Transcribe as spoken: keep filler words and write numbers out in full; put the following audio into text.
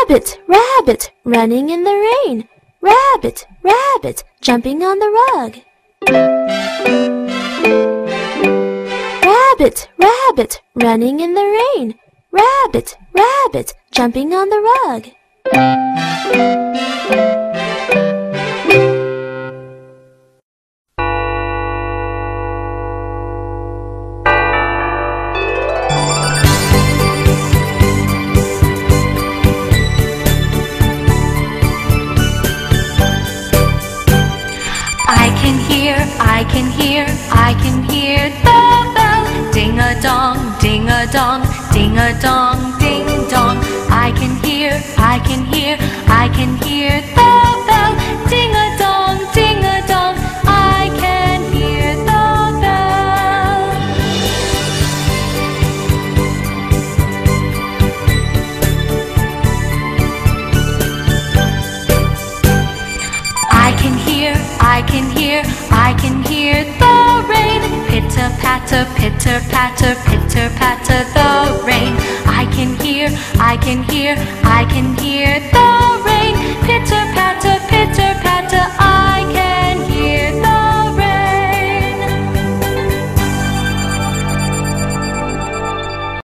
Rabbit, rabbit, running in the rain. Rabbit, rabbit, jumping on the rug. Rabbit, rabbit, running in the rain. Rabbit, rabbit, jumping on the rug. I can hear, I can hear the bell. Ding-a-dong, ding-a-dong, ding-a-dong, ding-dong. I can hear, I can hear, I can hear the bell. Ding-a-dong, ding-a-dong, I can hear the bell. I can hear, I can hear, I can hear the rain. Pitter-patter, pitter-patter, pitter-patter the rain. I can hear, I can hear,